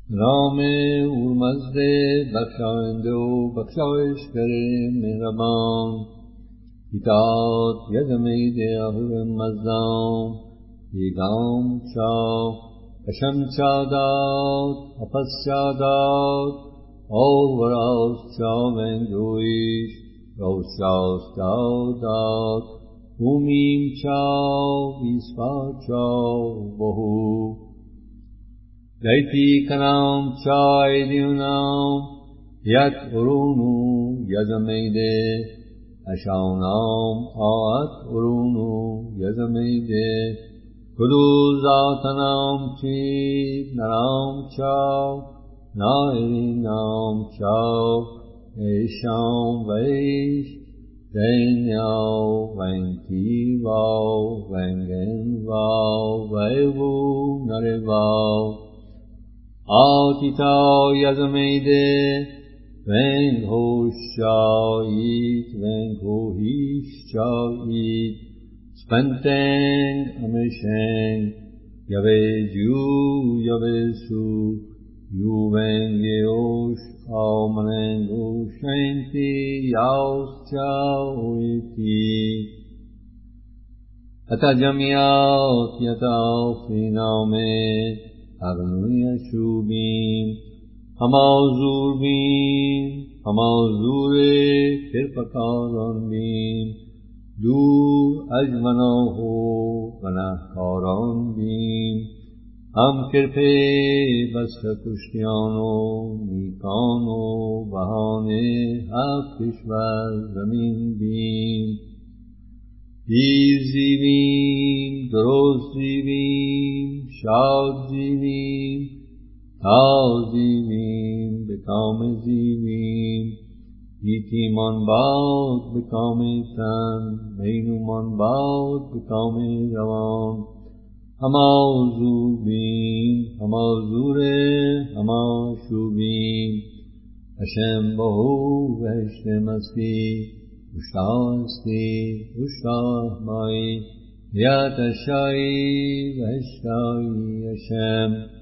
نام اورمزد بخشاینده و بخشایشگر مهربان، هیتاد یزمید اهور مزدان، یگام چا کشم چا داد اپس چا داد، اور وراز چا ونگویش روشاس داد، اومیم چا بیسپا چا بهو دیتی کنام چا ایدیونام، یک ارونو یزمیده اشاونام آت ارونو یزمیده، کدو ذاتنام چید نرام چا نایرینام چا، ایشام ویش دینیاو وینتی واو ونگن واو ویوو نره واو، آتیتا یزمیده ونگ هوش چایید ونگ هویش چایید، سپنتنگ امشنگ یوه جو یوه سو، یو ونگ اوش آمننگ اوشنگتی یاوس چاویتی، اتا جمیات یتا فینامه اغنوی شوبیم، هما زور بیم هما زور کرپکاران بیم، دور از گناه و گناهکاران بیم، هم کرپه بست کشتیان و نیکان و بهانه 7 کشور زمین بیم، دیر زیویم درست زیویم شاد زیویم، تا زیویم به کام زیویم، گیتیمان باد به کام تن مینومان باد به کام روان، هما زور بیم هما زوره هما شوبیم، اشم بهو بهشت مستی اشتاستی اشتاه مایی، یت اشایی بهشتایی اشم.